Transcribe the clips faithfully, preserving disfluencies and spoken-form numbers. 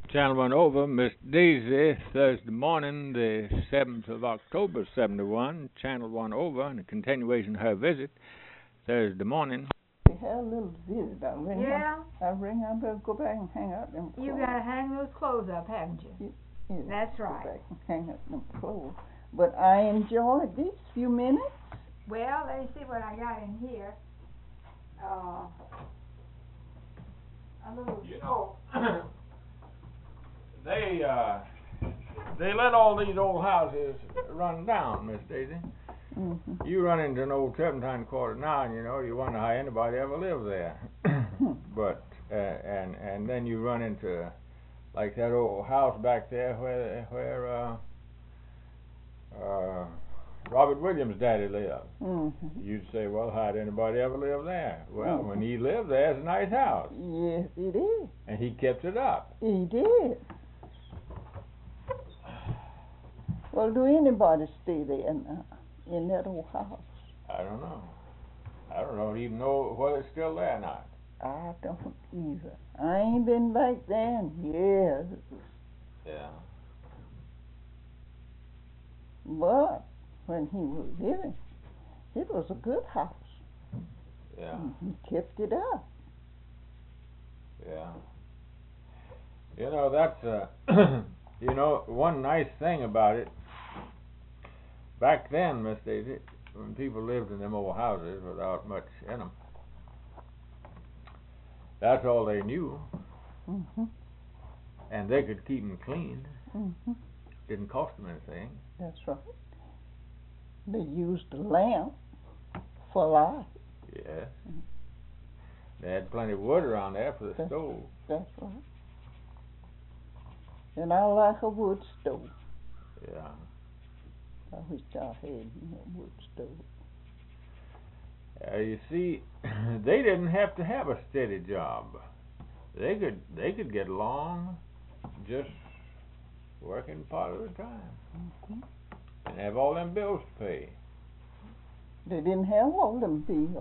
Channel one over, Miss Daisy, Thursday morning, the seventh of October, seventy-one. Channel one over, and a continuation of her visit, Thursday morning. We had a little visit. I ring Yeah? up. I ring up and go back and hang up them clothes. You gotta hang those clothes up, haven't you? Yeah, That's go right. back and hang up them clothes. But I enjoyed these few minutes. Well, let me see what I got in here. Uh, a little. You know, they uh, they let all these old houses run down, Miss Daisy. Mm-hmm. You run into an old Turpentine Quarter now, and you know you wonder how anybody ever lived there. but uh, and and then you run into like that old house back there where where uh, uh, Robert Williams' daddy lived. Mm-hmm. You'd say, well, how'd anybody ever live there? Well, Mm-hmm. when he lived there, it's a nice house. Yes, it is. And he kept it up. He did. Well, do anybody stay there now, in that old house? I don't know. I don't know, even know whether it's still there or not. I don't either. I ain't been back there in years. Yeah. But when he was living, it was a good house. Yeah. He kept it up. Yeah. You know, that's, uh, you know, one nice thing about it, back then, Miss Daisy, when people lived in them old houses without much in them, that's all they knew. Mm-hmm. And they could keep them clean. Mm-hmm. Didn't cost them anything. That's right. They used the lamp for light. Yes. They had plenty of wood around there for the That's, stove. That's right. And I like a wood stove. Yeah. I wish I had a wood stove. Uh, you see, they didn't have to have a steady job. They could they could get along just working part of the time Mm-hmm. and have all them bills to pay. They didn't have all them bills.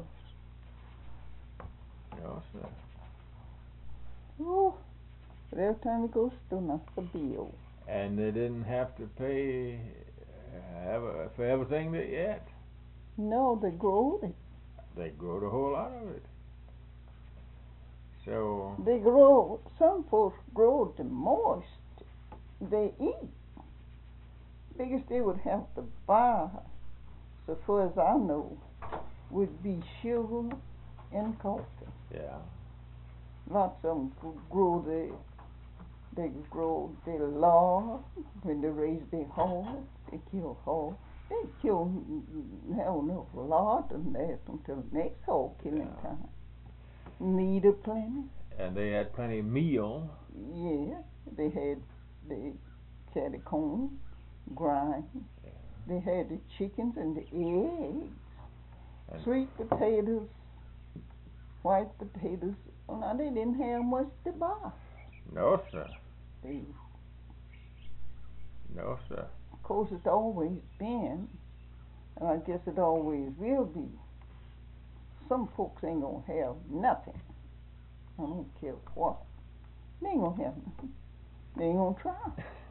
No, sir. Oh, but every time you go to the store, that's a bill. And they didn't have to pay uh, have a, for everything they ate. No, they grow it. They growed a whole lot of it. So They grow. Some folks grow the most they eat. Biggest they would have to buy, so far as I know, would be sugar and coffee. yeah. Lots of them grow the, they grow their lard when they raise their hog. They kill hog. They kill, have enough lard and that until next hog killing Yeah. time. Meat a plenty. And they had plenty of meal. Yeah, they had the catty corn, grind. Yeah. They had the chickens and the eggs, And sweet potatoes, white potatoes. Well, now they didn't have much to buy. no, sir. They, No, sir. of course, it's always been, and I guess it always will be. Some folks ain't gonna have nothing. I don't care what. They ain't gonna have nothing. They ain't gonna try.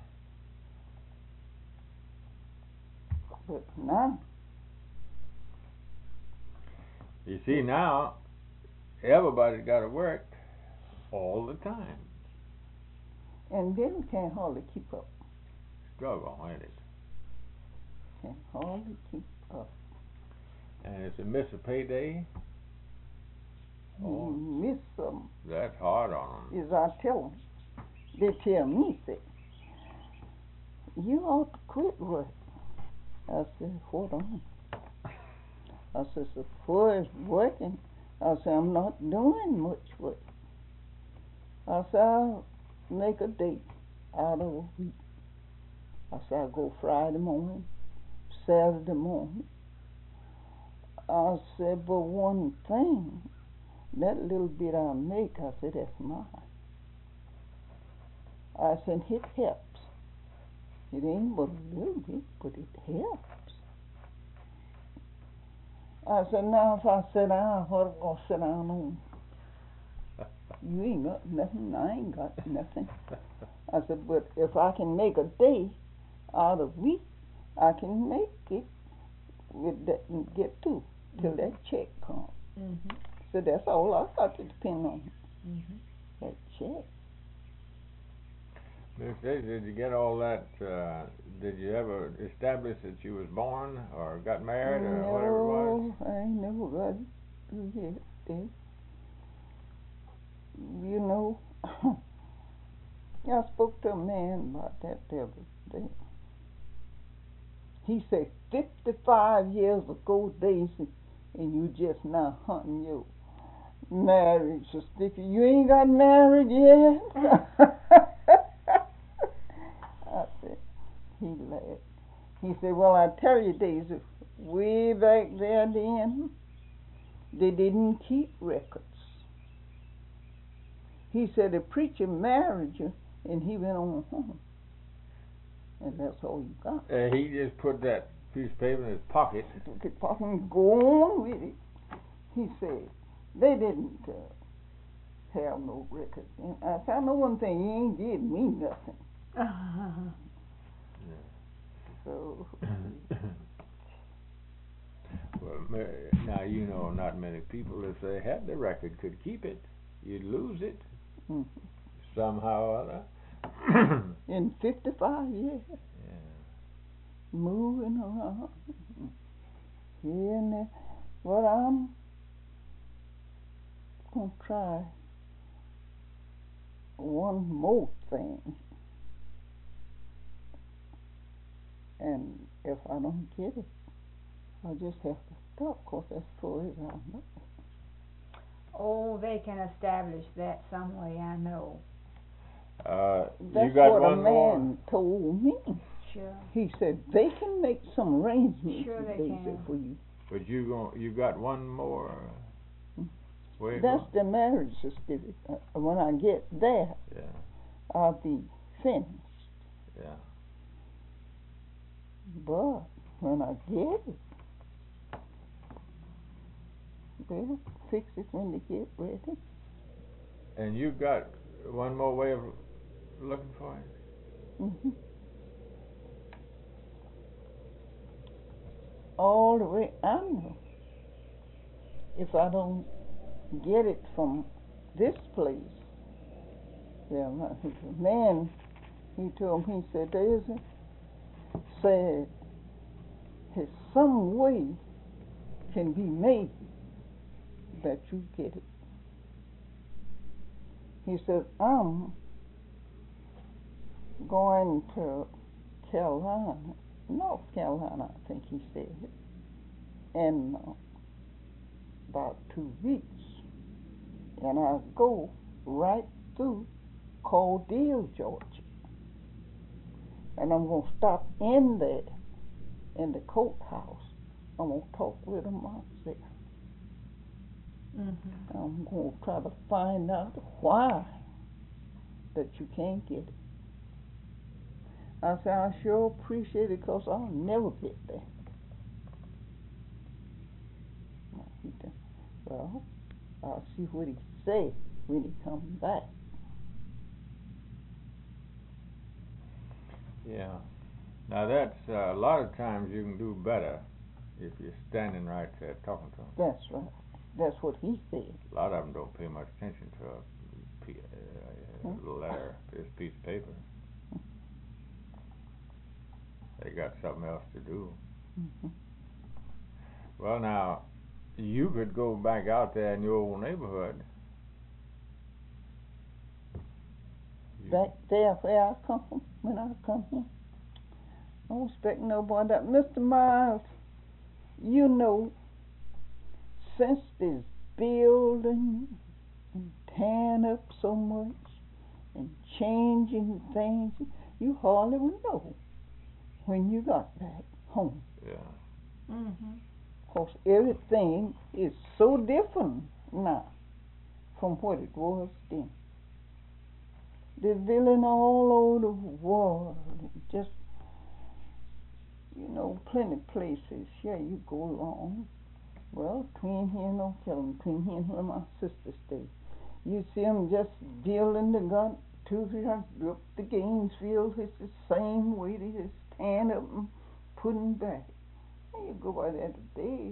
But now, You see, now everybody's got to work all the time. and then can't hardly keep up. Struggle, ain't it? Can't hardly keep up. And it's a miss a payday. Oh, You miss some. that's hard on them. Is I tell them. They tell me, say, you ought to quit work. I said, what on? I said, so far as working, I said, I'm not doing much work. I said, I'll make a date out of a week. I said, I'll go Friday morning, Saturday morning. I said, but one thing, that little bit I make, I said, that's mine. I said, it helps. It ain't but a little bit, but it helps. I said, now if I sit down, what am I going to sit down on? you ain't got nothing, I ain't got nothing. I said, but if I can make a day out of week, I can make it with that and get through till Mhm. that check comes. Mhm. So that's all I got to depend on, Mhm. that check. Miss Daisy, did you get all that, uh, did you ever establish that you was born or got married or no, whatever it was? I ain't never got through yet. There. You know, I spoke to a man about that the other day. He said fifty-five years ago, Daisy, and you just now hunting your marriage certificate. You ain't got married yet? I said, he laughed. He said, well, I tell you, Daisy, way back there then, they didn't keep records. He said the preacher married you, and he went on home. And that's all you got. Uh, he just put that piece of paper in his pocket. Took it off and go on with it. He said, they didn't uh, have no records. And I said, I know one thing, he ain't did me nothing. Uh-huh. So, Well, ma- now you know not many people, if they had the record, could keep it. You'd lose it mm, somehow or other. in fifty-five years, Yeah. moving around here and there. Well, I'm gonna try one more thing, and if I don't get it, I just have to stop, 'cause that's for it. I know. Oh, they can establish that some way, I know. Uh, That's you got what one a more? man told me. Sure. He said they can make some arrangements Sure they Daisy, can. for you. But you gon' you got one more? Hmm. Where you That's going? the marriage certificate. Uh, when I get there, Yeah, I'll be finished. yeah. But when I get it, they'll fix it when they get ready. And you got one more way of looking for it? Mm-hmm. All the way I know. If I don't get it from this place, yeah, my, the man, he told me, he said, Daisy, said, there's some way can be made that you get it. He said, I'm going to Carolina, North Carolina, I think he said, in uh, about two weeks. And I go right through Caldwell, Georgia. And I'm going to stop in there, in the courthouse. I'm going to talk with them myself. Mm-hmm. I'm going to try to find out why that you can't get it. I said, I sure appreciate it, because I'll never get there. He said, well, I'll see what he say when he comes back. Yeah. Now that's uh, a lot of times you can do better if you're standing right there talking to them. That's right. That's what he said. A lot of them don't pay much attention to a p- uh, Hmm. letter, this piece of paper. They got something else to do. Mm-hmm. Well, now you could go back out there in your old neighborhood. You- Back there where I come from, when I come here, I don't expect nobody that. Mister Miles, you know, since this building and tearing up so much and changing things, you hardly will know when you got back home. Yeah. Mm-hmm. 'Cause everything is so different now from what it was then. They're building all over the world, just, you know, plenty places. Yeah, you go along. Well, between here and North Carolina, between here and where my sister stays, You see them just dealing the gun two, three hundred up the Gainesville. It's the same way. They just stand up and putting back. And you go by there today.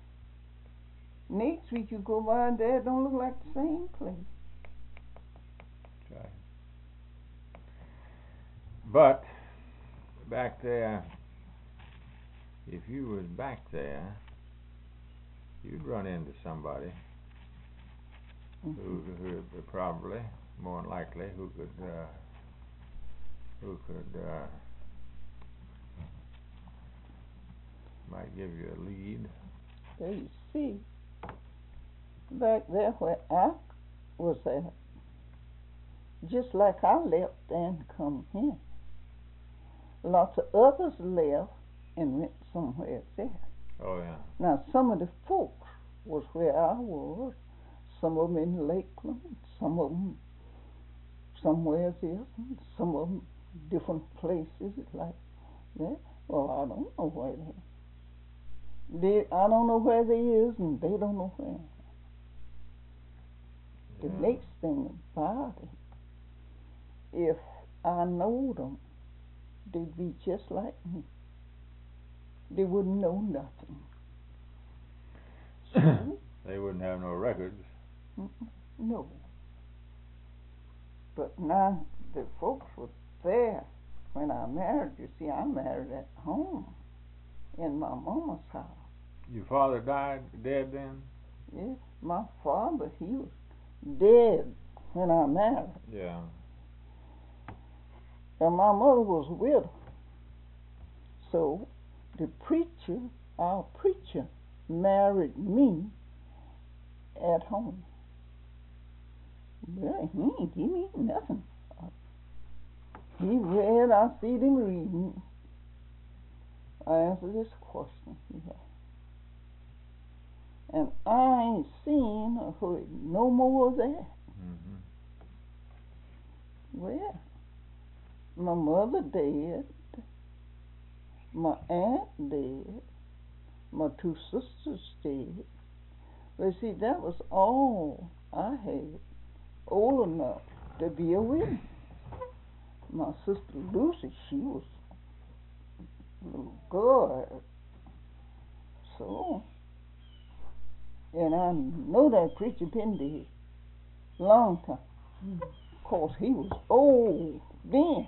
Next week you go by there, it don't look like the same place. Right. But back there, if you was back there, you'd run into somebody Mm-hmm. who, who probably, more than likely, who could, uh, who could, uh, might give you a lead. There you see, back there where I was at, just like I left and come here, lots of others left and went somewhere there. Oh yeah. Now some of the folks was where I was, some of them in Lakeland, some of them somewhere else, and some of them different places like that. Well, I don't know where they They, I don't know where they is, and they don't know where. The Yeah. next thing about it, if I knowed them, they'd be just like me. They wouldn't know nothing. So, They wouldn't have no records. no. But now the folks were there when I married. You see, I married at home in my mama's house. Your father died dead then? Yeah, my father, he was dead when I married. Yeah. And my mother was a widow. So the preacher, our preacher, married me at home. Well, he ain't give me nothing. He read, I see him reading. I answered this question he had. And I ain't seen or heard no more of that. Mm-hmm. Well, my mother dead, my aunt dead, my two sisters dead. But see, that was all I had old enough to be a witness. My sister Lucy, she was a little girl. So, and I know that preacher been dead long time. Of course, he was old then.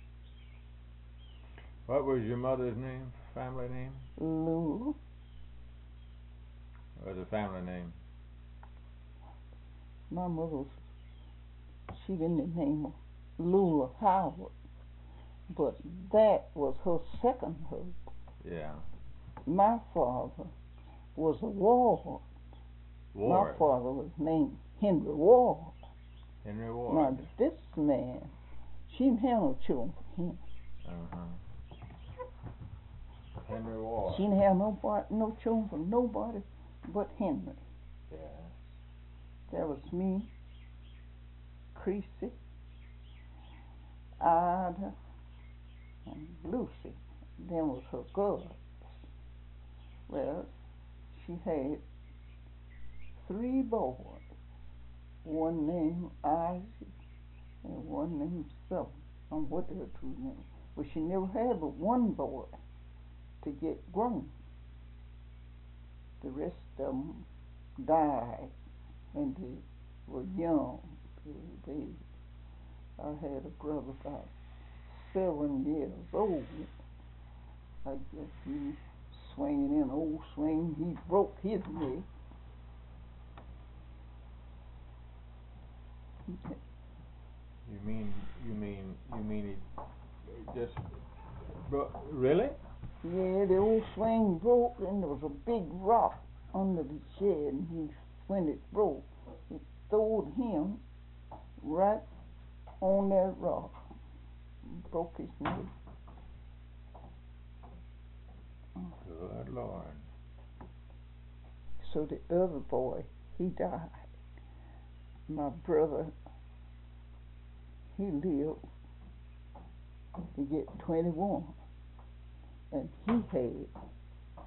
What was your mother's name, family name? Lula. What was the family name? My mother was, she been the name of Lula Howard. But that was her second husband. Yeah. My father was a Ward. Ward. My father was named Henry Ward. Henry Ward. Now this man, she didn't have no children for him. Uh-huh. Henry Ward. She didn't have no, no children for nobody but Henry. Yeah. There was me, Creasy, Ida, and Lucy. Then was her girls. Well, she had three boys. One named Isaac and one named Sylvan. I don't know what they were two names. But she never had but one boy to get grown. The rest of them died when they were young. They, they, I had a brother about seven years old. I guess he swinging in an old swing. He broke his neck. You mean, you mean, you mean he just, bro- really? Yeah, the old swing broke, and there was a big rock under the shed, and he, when it broke, it throwed him right on that rock, broke his neck. Good Lord. So the other boy, he died. My brother, he lived to get twenty-one, and he had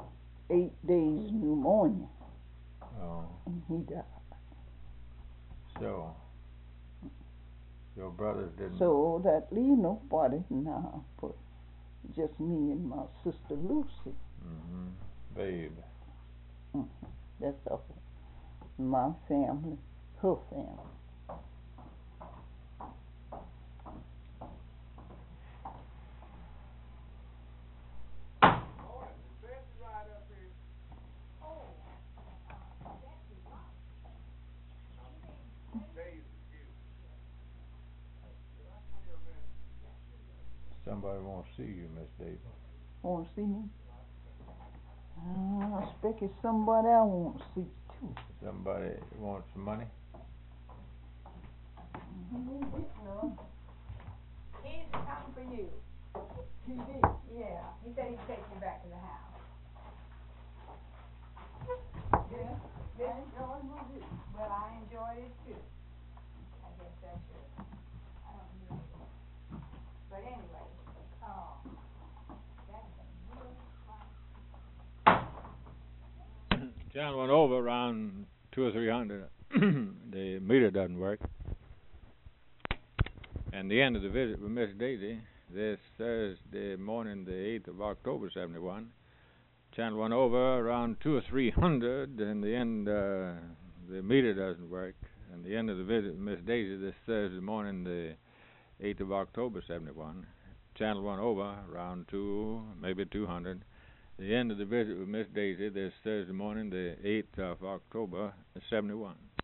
eight days pneumonia, Oh. and he died. So, your brothers didn't. So that leave nobody now but just me and my sister Lucy. Mm-hmm. Babe. Mm, that's all. My family, her family. Somebody wants to see you, Miss Daisy. Want to see me? Uh, I expect it's somebody I want to see too. Somebody wants some money? He's come for you. He did. Yeah, he said he'd take you back to the house. Yeah, I enjoyed my visit. Well, I enjoyed it too. I guess I should. I don't know. But anyway, oh, that's a real fun. John went over around two or three hundred. The meter doesn't work. And the end of the visit with Miss Daisy, this Thursday morning, the eighth of October, seventy-one. Channel went over around two or three hundred, and the end, uh, the meter doesn't work. And the end of the visit with Miss Daisy, this Thursday morning, the eighth of October, seventy-one. Channel went over around two, maybe two hundred. The end of the visit with Miss Daisy, this Thursday morning, the eighth of October, seventy-one.